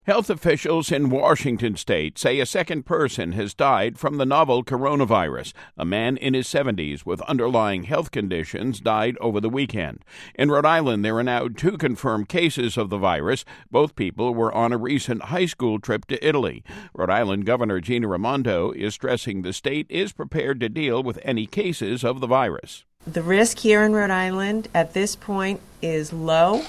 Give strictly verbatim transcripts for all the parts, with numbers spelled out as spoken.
Health officials in Washington state say a second person has died from the novel coronavirus. A man in his seventies with underlying health conditions died over the weekend. In Rhode Island, there are now two confirmed cases of the virus. Both people were on a recent high school trip to Italy. Rhode Island Governor Gina Raimondo is stressing the state is prepared to deal with any cases of the virus. The risk here in Rhode Island at this point is low,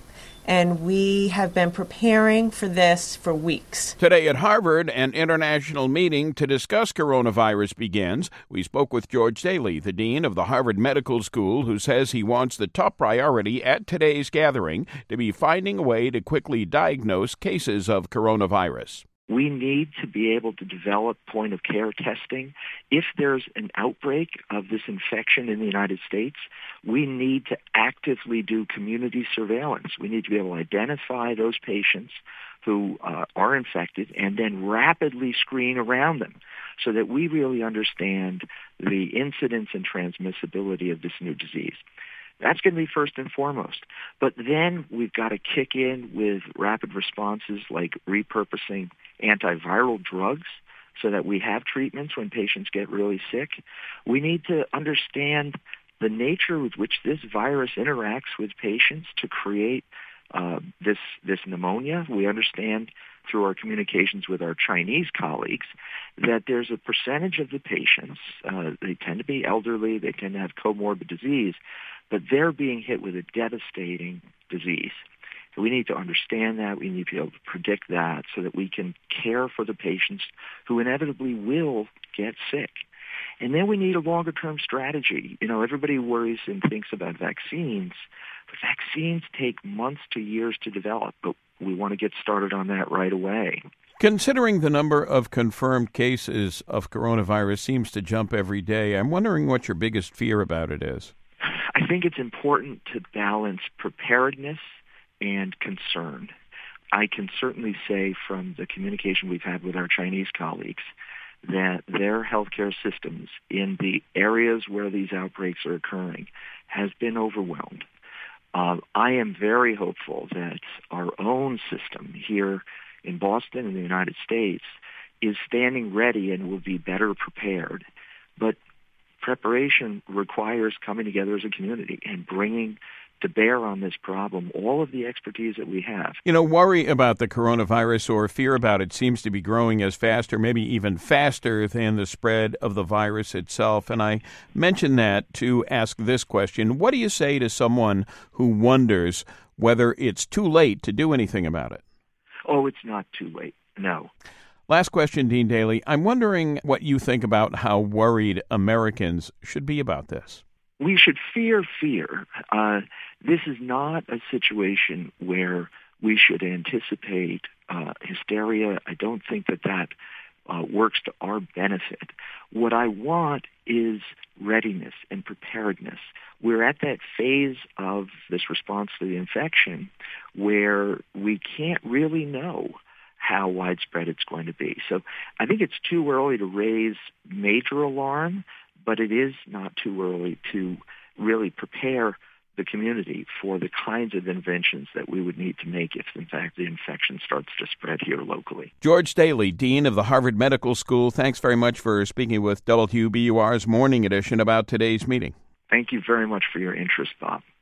and we have been preparing for this for weeks. Today at Harvard, an international meeting to discuss coronavirus begins. We spoke with George Daly, the dean of the Harvard Medical School, who says he wants the top priority at today's gathering to be finding a way to quickly diagnose cases of coronavirus. We need to be able to develop point-of-care testing. If there's an outbreak of this infection in the United States, we need to actively do community surveillance. We need to be able to identify those patients who uh, are infected and then rapidly screen around them so that we really understand the incidence and transmissibility of this new disease. That's going to be first and foremost. But then we've got to kick in with rapid responses like repurposing antiviral drugs so that we have treatments when patients get really sick. We need to understand the nature with which this virus interacts with patients to create uh, this, this pneumonia. We understand through our communications with our Chinese colleagues that there's a percentage of the patients, uh, they tend to be elderly, they tend to have comorbid disease, but they're being hit with a devastating disease. So we need to understand that. We need to be able to predict that so that we can care for the patients who inevitably will get sick. And then we need a longer-term strategy. You know, everybody worries and thinks about vaccines, but vaccines take months to years to develop, but we want to get started on that right away. Considering the number of confirmed cases of coronavirus seems to jump every day, I'm wondering what your biggest fear about it is. I think it's important to balance preparedness and concern. I can certainly say from the communication we've had with our Chinese colleagues that their healthcare systems in the areas where these outbreaks are occurring has been overwhelmed. Uh, I am very hopeful that our own system here in Boston in the United States is standing ready and will be better prepared. But preparation requires coming together as a community and bringing to bear on this problem all of the expertise that we have. You know, worry about the coronavirus or fear about it seems to be growing as fast or maybe even faster than the spread of the virus itself. And I mention that to ask this question. What do you say to someone who wonders whether it's too late to do anything about it? Oh, it's not too late. No. Last question, Dean Daly. I'm wondering what you think about how worried Americans should be about this. We should fear fear. Uh, this is not a situation where we should anticipate uh, hysteria. I don't think that that uh, works to our benefit. What I want is readiness and preparedness. We're at that phase of this response to the infection where we can't really know how widespread it's going to be. So I think it's too early to raise major alarm, but it is not too early to really prepare the community for the kinds of inventions that we would need to make if, in fact, the infection starts to spread here locally. George Daly, Dean of the Harvard Medical School, thanks very much for speaking with W B U R's Morning Edition about today's meeting. Thank you very much for your interest, Bob.